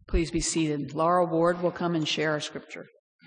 Please be seated. Laura Ward will come and share our scripture.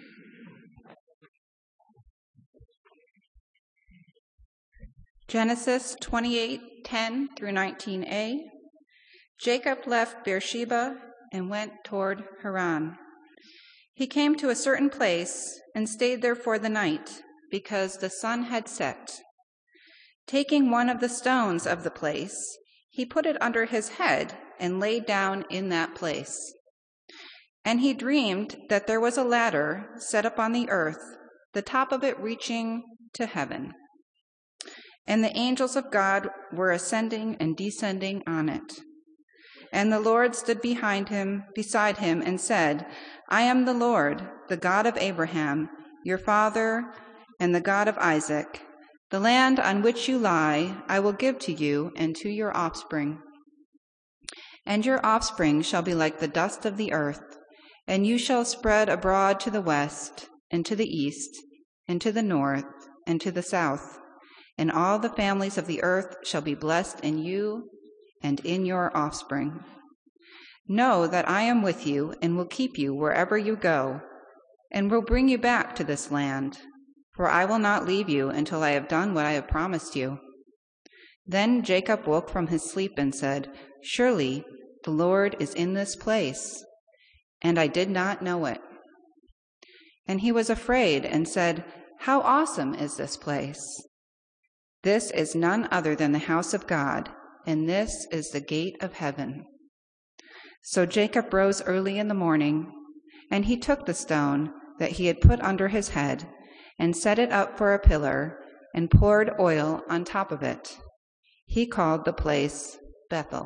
Genesis 28:10 through 19a. Jacob left Beersheba and went toward Haran. He came to a certain place and stayed there for the night, because the sun had set. Taking one of the stones of the place, he put it under his head and lay down in that place. And he dreamed that there was a ladder set up on the earth, the top of it reaching to heaven. And the angels of God were ascending and descending on it. And the Lord stood beside him, and said, I am the Lord, the God of Abraham, your father, and the God of Isaac. The land on which you lie I will give to you and to your offspring. And your offspring shall be like the dust of the earth, and you shall spread abroad to the west, and to the east, and to the north, and to the south. And all the families of the earth shall be blessed in you and in your offspring. Know that I am with you and will keep you wherever you go, and will bring you back to this land, for I will not leave you until I have done what I have promised you. Then Jacob woke from his sleep and said, Surely the Lord is in this place, and I did not know it. And he was afraid and said, How awesome is this place! This is none other than the house of God, and this is the gate of heaven. So Jacob rose early in the morning, and he took the stone that he had put under his head, and set it up for a pillar, and poured oil on top of it. He called the place Bethel.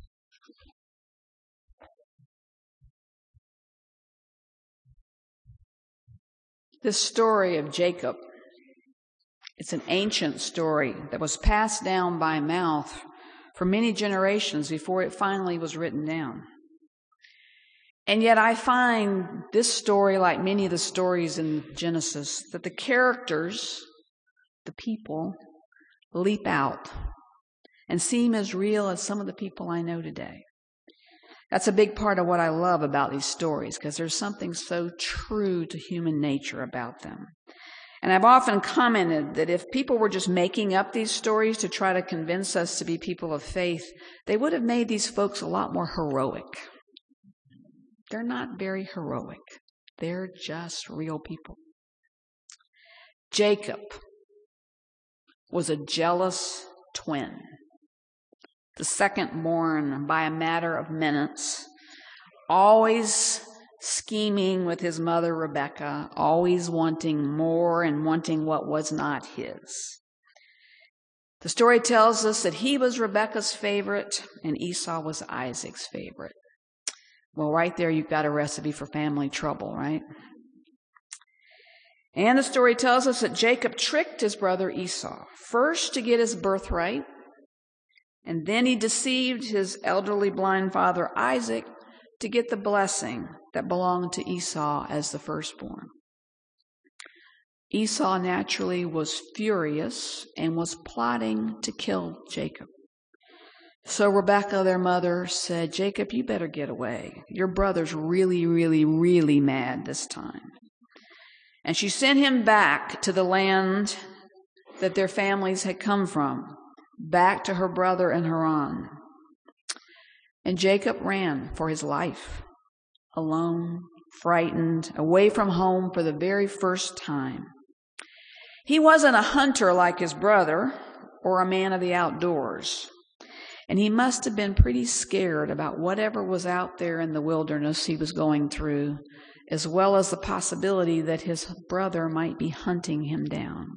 This story of Jacob, it's an ancient story that was passed down by mouth for many generations before it finally was written down. And yet I find this story, like many of the stories in Genesis, that the characters, the people, leap out and seem as real as some of the people I know today. That's a big part of what I love about these stories, because there's something so true to human nature about them. And I've often commented that if people were just making up these stories to try to convince us to be people of faith, they would have made these folks a lot more heroic. They're not very heroic. They're just real people. Jacob was a jealous twin, the second born by a matter of minutes, always scheming with his mother Rebekah, always wanting more and wanting what was not his. The story tells us that he was Rebekah's favorite and Esau was Isaac's favorite. Well, right there you've got a recipe for family trouble, right? And the story tells us that Jacob tricked his brother Esau, first to get his birthright, and then he deceived his elderly blind father Isaac to get the blessing that belonged to Esau as the firstborn. Esau naturally was furious and was plotting to kill Jacob. So Rebekah, their mother, said, Jacob, you better get away. Your brother's really, really, really mad this time. And she sent him back to the land that their families had come from, back to her brother in Haran. And Jacob ran for his life, alone, frightened, away from home for the very first time. He wasn't a hunter like his brother or a man of the outdoors. And he must have been pretty scared about whatever was out there in the wilderness he was going through, as well as the possibility that his brother might be hunting him down.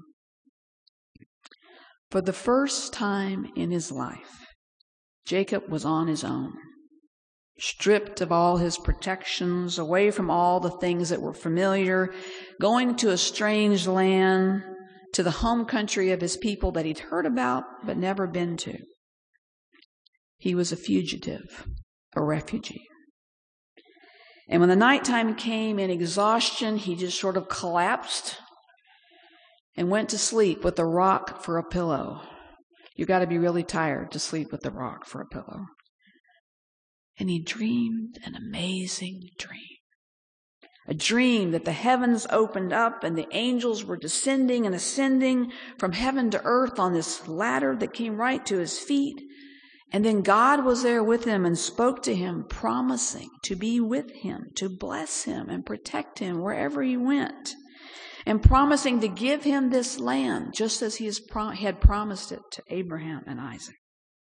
For the first time in his life, Jacob was on his own, stripped of all his protections, away from all the things that were familiar, going to a strange land, to the home country of his people that he'd heard about but never been to. He was a fugitive, a refugee. And when the nighttime came in exhaustion, he just sort of collapsed and went to sleep with a rock for a pillow. You've got to be really tired to sleep with a rock for a pillow. And he dreamed an amazing dream. A dream that the heavens opened up and the angels were descending and ascending from heaven to earth on this ladder that came right to his feet. And then God was there with him and spoke to him, promising to be with him, to bless him and protect him wherever he went, and promising to give him this land just as he had promised it to Abraham and Isaac.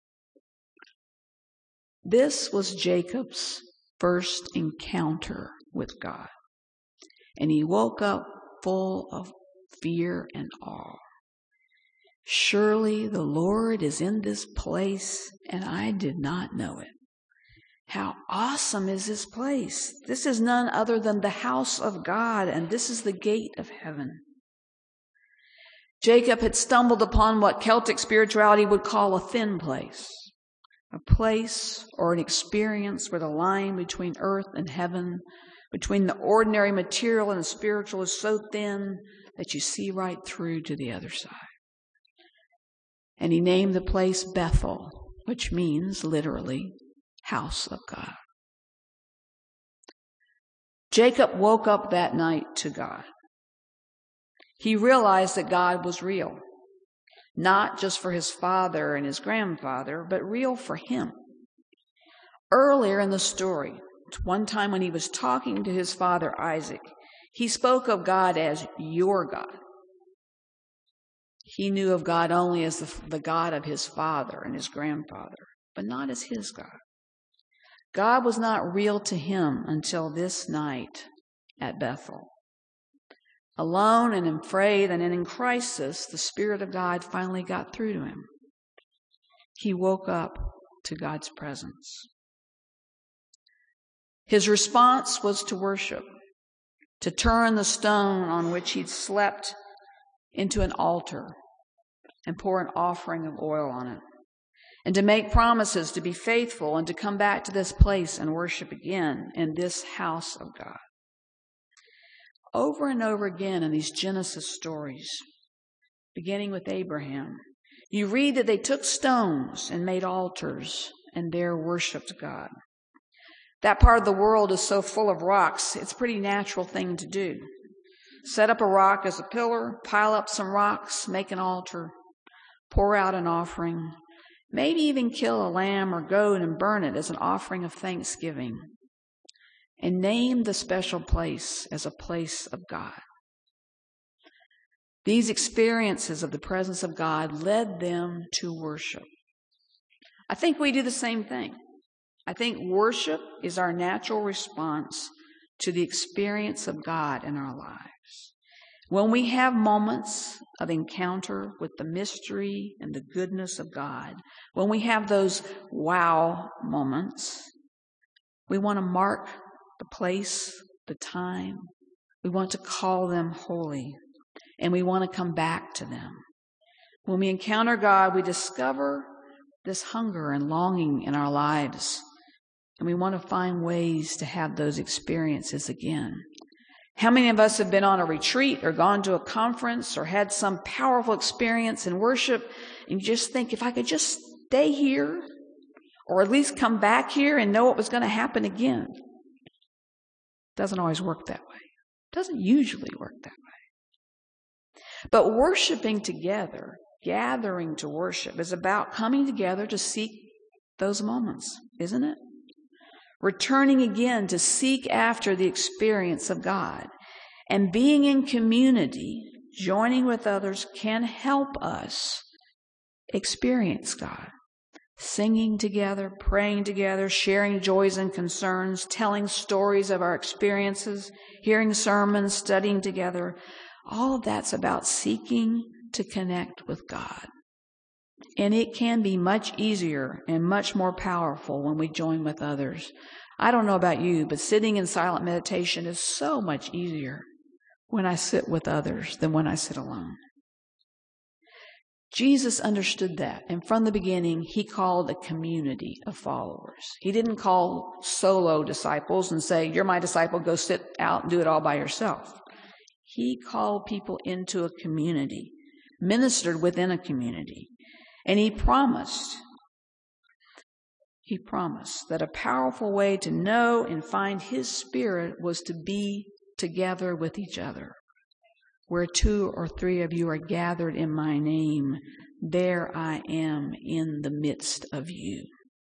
This was Jacob's first encounter with God. And he woke up full of fear and awe. Surely the Lord is in this place, and I did not know it. How awesome is this place? This is none other than the house of God, and this is the gate of heaven. Jacob had stumbled upon what Celtic spirituality would call a thin place. A place or an experience where the line between earth and heaven, between the ordinary material and the spiritual, is so thin that you see right through to the other side. And he named the place Bethel, which means literally house of God. Jacob woke up that night to God. He realized that God was real, not just for his father and his grandfather, but real for him. Earlier in the story, one time when he was talking to his father Isaac, he spoke of God as your God. He knew of God only as the God of his father and his grandfather, but not as his God. God was not real to him until this night at Bethel. Alone and afraid and in crisis, the Spirit of God finally got through to him. He woke up to God's presence. His response was to worship, to turn the stone on which he'd slept into an altar and pour an offering of oil on it, and to make promises to be faithful and to come back to this place and worship again in this house of God. Over and over again in these Genesis stories, beginning with Abraham, you read that they took stones and made altars and there worshiped God. That part of the world is so full of rocks, it's a pretty natural thing to do. Set up a rock as a pillar, pile up some rocks, make an altar, pour out an offering, maybe even kill a lamb or goat and burn it as an offering of thanksgiving, and name the special place as a place of God. These experiences of the presence of God led them to worship. I think we do the same thing. I think worship is our natural response to the experience of God in our lives. When we have moments of encounter with the mystery and the goodness of God, when we have those wow moments, we want to mark the place, the time. We want to call them holy, and we want to come back to them. When we encounter God, we discover this hunger and longing in our lives, and we want to find ways to have those experiences again. How many of us have been on a retreat or gone to a conference or had some powerful experience in worship, and you just think, if I could just stay here, or at least come back here and know what was going to happen again? It doesn't always work that way. It doesn't usually work that way. But worshiping together, gathering to worship, is about coming together to seek those moments, isn't it? Returning again to seek after the experience of God. And being in community, joining with others, can help us experience God. Singing together, praying together, sharing joys and concerns, telling stories of our experiences, hearing sermons, studying together. All of that's about seeking to connect with God. And it can be much easier and much more powerful when we join with others. I don't know about you, but sitting in silent meditation is so much easier when I sit with others than when I sit alone. Jesus understood that, and from the beginning, he called a community of followers. He didn't call solo disciples and say, you're my disciple, go sit out and do it all by yourself. He called people into a community, ministered within a community. And he promised he promised that a powerful way to know and find his Spirit was to be together with each other. Where 2 or 3 of you are gathered in my name, there I am in the midst of you.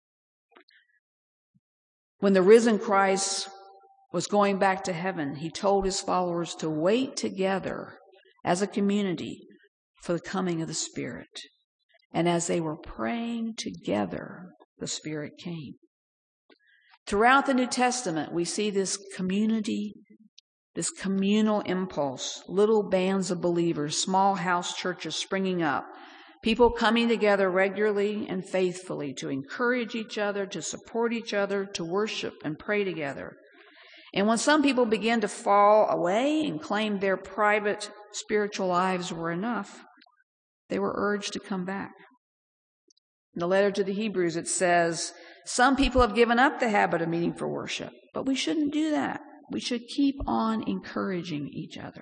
When the risen Christ was going back to heaven, he told his followers to wait together as a community for the coming of the Spirit. And as they were praying together, the Spirit came. Throughout the New Testament, we see this community, this communal impulse, little bands of believers, small house churches springing up, people coming together regularly and faithfully to encourage each other, to support each other, to worship and pray together. And when some people began to fall away and claim their private spiritual lives were enough, they were urged to come back. In the letter to the Hebrews, it says, some people have given up the habit of meeting for worship, but we shouldn't do that. We should keep on encouraging each other.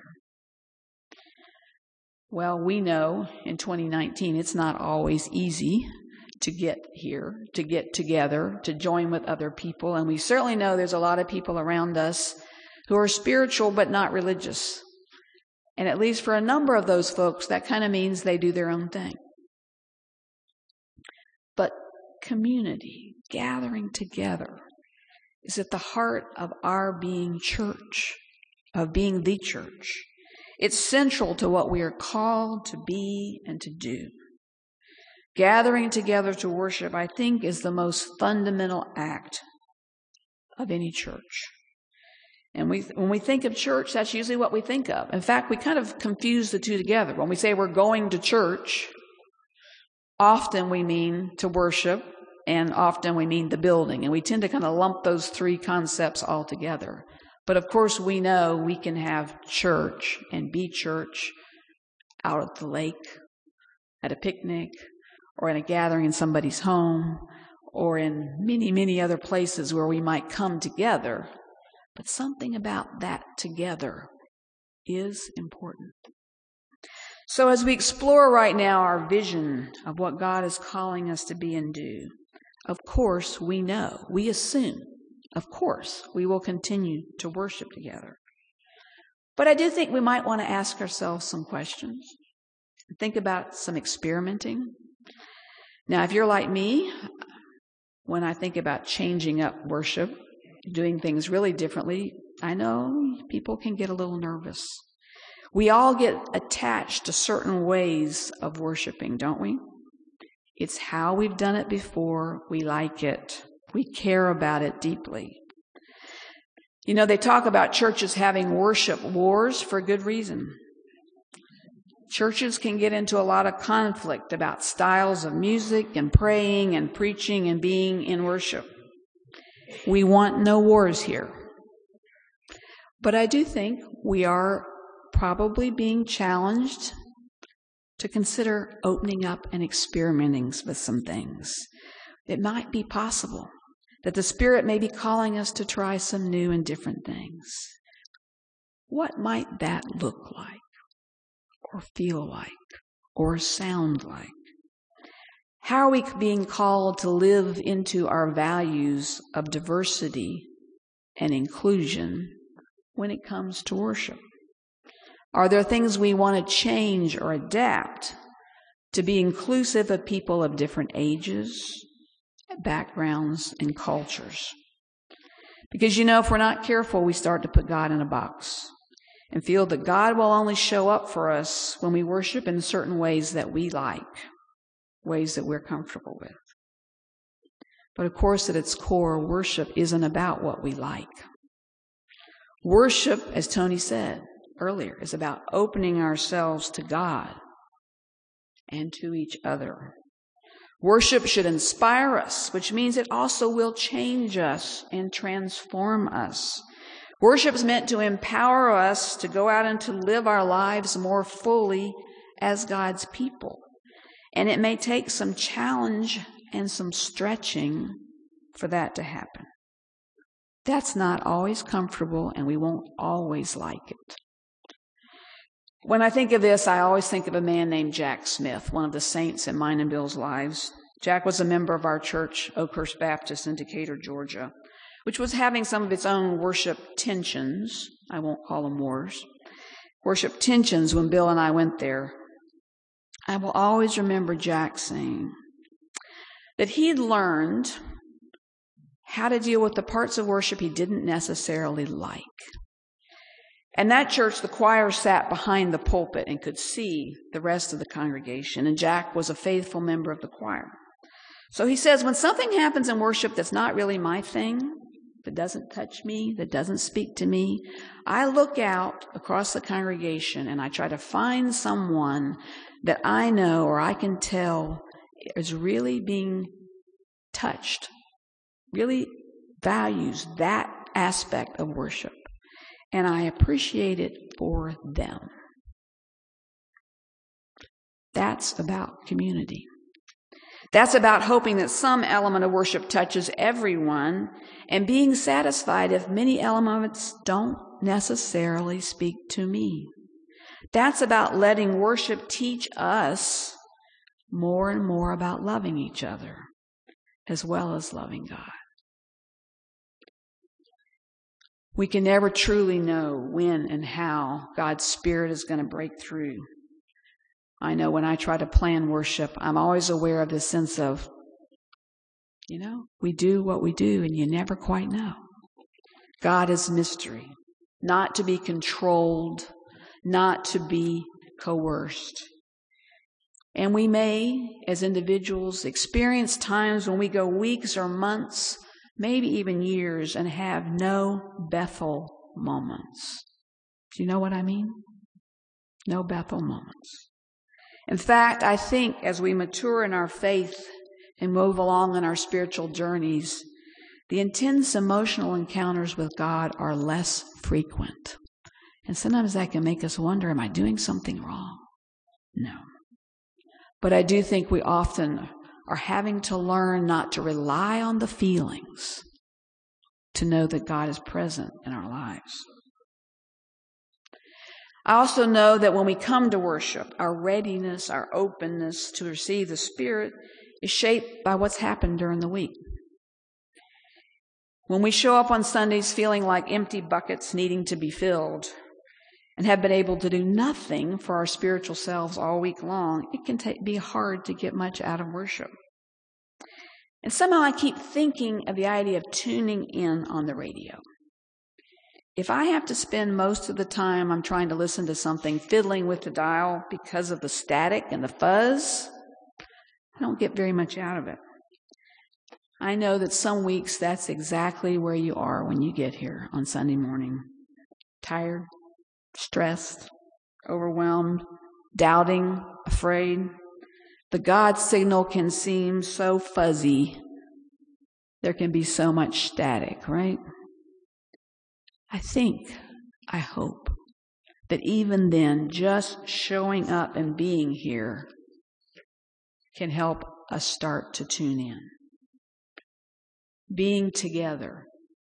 Well, we know in 2019 it's not always easy to get here, to get together, to join with other people. And we certainly know there's a lot of people around us who are spiritual but not religious. And at least for a number of those folks, that kind of means they do their own thing. But community, gathering together, is at the heart of our being church, of being the church. It's central to what we are called to be and to do. Gathering together to worship, I think, is the most fundamental act of any church. And when we think of church, that's usually what we think of. In fact, we kind of confuse the two together. When we say we're going to church, often we mean to worship, and often we mean the building. And we tend to kind of lump those 3 concepts all together. But of course, we know we can have church and be church out at the lake, at a picnic, or in a gathering in somebody's home, or in many, many other places where we might come together. But something about that together is important. So as we explore right now our vision of what God is calling us to be and do, of course we know, we assume, of course, we will continue to worship together. But I do think we might want to ask ourselves some questions. Think about some experimenting. Now, if you're like me, when I think about changing up worship, doing things really differently, I know people can get a little nervous. We all get attached to certain ways of worshiping, don't we? It's how we've done it before. We like it. We care about it deeply. You know, they talk about churches having worship wars for good reason. Churches can get into a lot of conflict about styles of music and praying and preaching and being in worship. We want no wars here. But I do think we are probably being challenged to consider opening up and experimenting with some things. It might be possible that the Spirit may be calling us to try some new and different things. What might that look like, or feel like, or sound like? How are we being called to live into our values of diversity and inclusion when it comes to worship? Are there things we want to change or adapt to be inclusive of people of different ages, backgrounds, and cultures? Because, you know, if we're not careful, we start to put God in a box and feel that God will only show up for us when we worship in certain ways that we like, ways that we're comfortable with. But of course, at its core, worship isn't about what we like. Worship, as Tony said earlier, is about opening ourselves to God and to each other. Worship should inspire us, which means it also will change us and transform us. Worship is meant to empower us to go out and to live our lives more fully as God's people. And it may take some challenge and some stretching for that to happen. That's not always comfortable, and we won't always like it. When I think of this, I always think of a man named Jack Smith, one of the saints in mine and Bill's lives. Jack was a member of our church, Oakhurst Baptist in Decatur, Georgia, which was having some of its own worship tensions. I won't call them wars. Worship tensions when Bill and I went there. I will always remember Jack saying that he'd learned how to deal with the parts of worship he didn't necessarily like. And that church, the choir sat behind the pulpit and could see the rest of the congregation, and Jack was a faithful member of the choir. So he says, when something happens in worship that's not really my thing, that doesn't touch me, that doesn't speak to me, I look out across the congregation and I try to find someone that I know or I can tell is really being touched, really values that aspect of worship. And I appreciate it for them. That's about community. That's about hoping that some element of worship touches everyone and being satisfied if many elements don't necessarily speak to me. That's about letting worship teach us more and more about loving each other as well as loving God. We can never truly know when and how God's Spirit is going to break through. I know when I try to plan worship, I'm always aware of this sense of, we do what we do and you never quite know. God is mystery, not to be controlled, not to be coerced. And we may, as individuals, experience times when we go weeks or months, maybe even years, and have no Bethel moments. Do you know what I mean? No Bethel moments. In fact, I think as we mature in our faith and move along in our spiritual journeys, the intense emotional encounters with God are less frequent. And sometimes that can make us wonder, am I doing something wrong? No. But I do think we often are having to learn not to rely on the feelings to know that God is present in our lives. I also know that when we come to worship, our readiness, our openness to receive the Spirit is shaped by what's happened during the week. When we show up on Sundays feeling like empty buckets needing to be filled and have been able to do nothing for our spiritual selves all week long, it can be hard to get much out of worship. And somehow I keep thinking of the idea of tuning in on the radio. If I have to spend most of the time I'm trying to listen to something fiddling with the dial because of the static and the fuzz, I don't get very much out of it. I know that some weeks that's exactly where you are when you get here on Sunday morning. Tired, stressed, overwhelmed, doubting, afraid. The God signal can seem so fuzzy. There can be so much static, right? I hope that even then, just showing up and being here can help us start to tune in. Being together.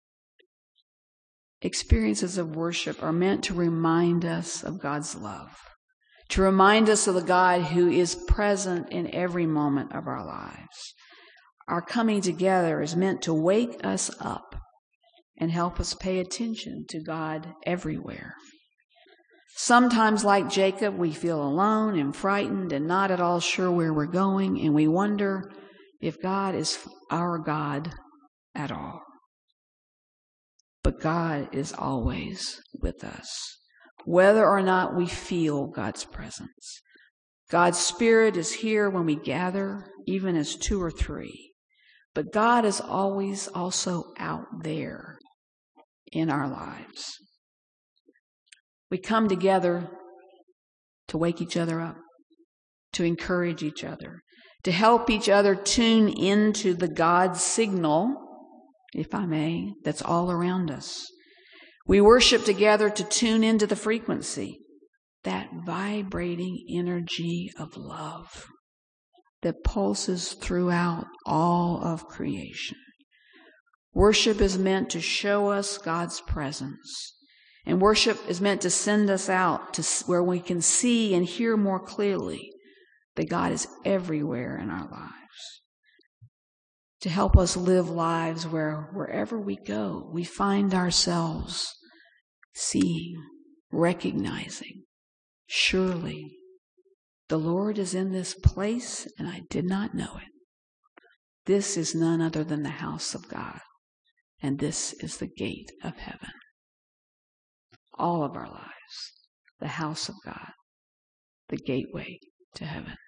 Experiences of worship are meant to remind us of God's love, to remind us of the God who is present in every moment of our lives. Our coming together is meant to wake us up and help us pay attention to God everywhere. Sometimes, like Jacob, we feel alone and frightened and not at all sure where we're going, and we wonder if God is our God at all. But God is always with us, whether or not we feel God's presence. God's Spirit is here when we gather, even as 2 or 3. But God is always also out there in our lives. We come together to wake each other up, to encourage each other, to help each other tune into the God signal, if I may, that's all around us. We worship together to tune into the frequency, that vibrating energy of love that pulses throughout all of creation. Worship is meant to show us God's presence. And worship is meant to send us out to where we can see and hear more clearly that God is everywhere in our lives. to help us live lives where wherever we go, we find ourselves seeing, recognizing, surely the Lord is in this place and I did not know it. This is none other than the house of God, and this is the gate of heaven. All of our lives, the house of God, the gateway to heaven.